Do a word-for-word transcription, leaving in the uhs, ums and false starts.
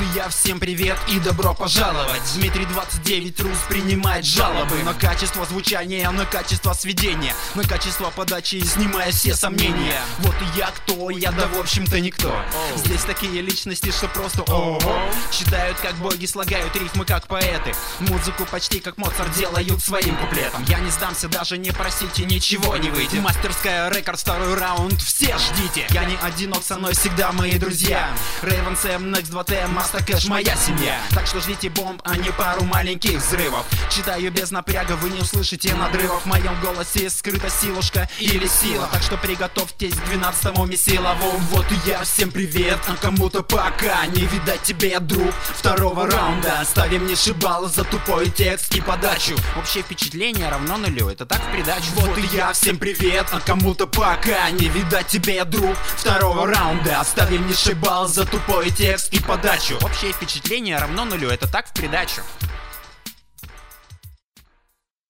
и я, всем привет и добро пожаловать. Дмитрий двадцать девять Рус принимает жалобы на качество звучания, на качество сведения, на качество подачи, снимая все сомнения. Вот и я кто, я да в общем-то никто. Здесь такие личности, что просто ого. Считают как боги, слагают рифмы как поэты. Музыку почти как Моцарт делают своим куплетом. Я не сдамся, даже не просите, ничего не выйдет. Мастерская рекорд, второй раунд, все ждите. Я не одинок, со мной всегда мои друзья. Рейвен, Сэм, Некс, два тэ, Маста Кэш, моя семья. Так что ждите бомб, а не пару маленьких взрывов. Читаю без напряга, вы не услышите надрывов. В моем голосе скрыта силушка или сила. Так что приготовьтесь к двенадцатому месилову. Вот и я, всем привет, а кому-то пока не видать тебе, друг, второго раунда. Ставим не шибало за тупой текст и подачу. Общее впечатление равно нулю, это так в придачу. Вот и я, всем привет, а кому-то пока не видать тебе, друг, второго раунда. Ставим не шибал за тупой текст и подачу. Общее впечатление равно нулю, это так в придачу.